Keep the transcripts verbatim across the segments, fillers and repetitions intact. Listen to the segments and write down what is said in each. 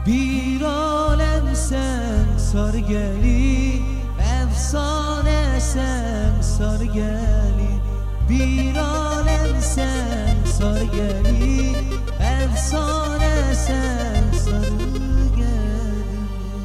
Bir alem sen sarı gelin, efsane sen sarı gelin. Bir alem sen sarı gelin, efsane sen sarı gelin.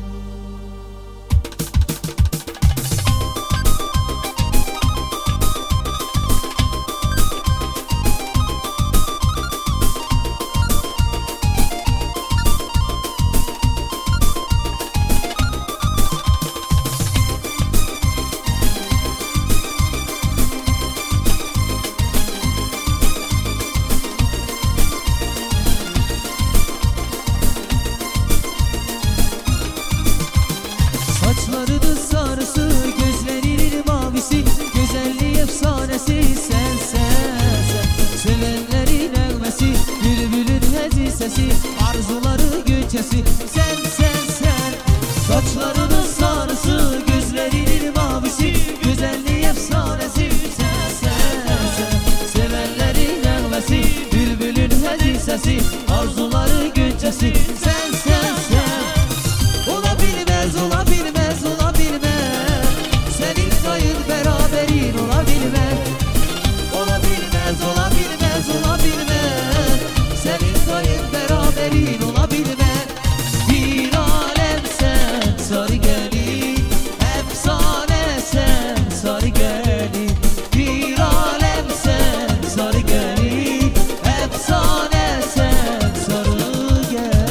Saçlarının sarısı, gözlerinin mavisi, güzelliği efsanesi sen sen sen. Sevenlerin elmesi, bülbülün hezi sesi, arzuları göçesi sen sen sen. Saçlarının sarısı, gözlerinin mavisi, güzelliği efsanesi sen sen sen. Sevenlerin elmesi, bülbülün hezi sesi, arzuları göçesi sen sen sen. Olabilmez, olabilmez, olabilmez, senin sayın beraberin olabilmez. Olabilmez, olabilmez, olabilmez, senin sayın beraberin olabilmez. Bir alem sen sarı gelin, efsane sen sarı gelin. Bir alem sen sarı gelin, efsane sen sarı gelin.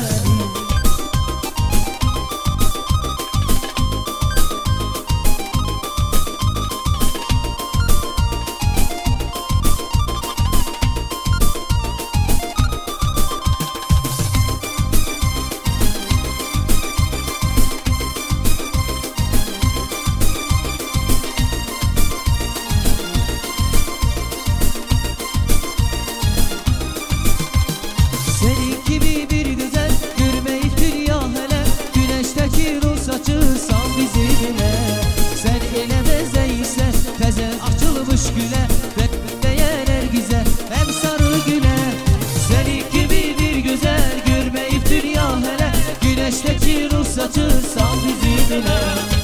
Senin gibi bir güzel görmeyip dünya hele, güneşteki ruh saçı sal bizi bile. Sen ele bezeysen teze açılmış güle, değer her güzel hem sarı güle. Senin gibi bir güzel görmeyip dünya hele, güneşteki ruh saçı sal bizi bile.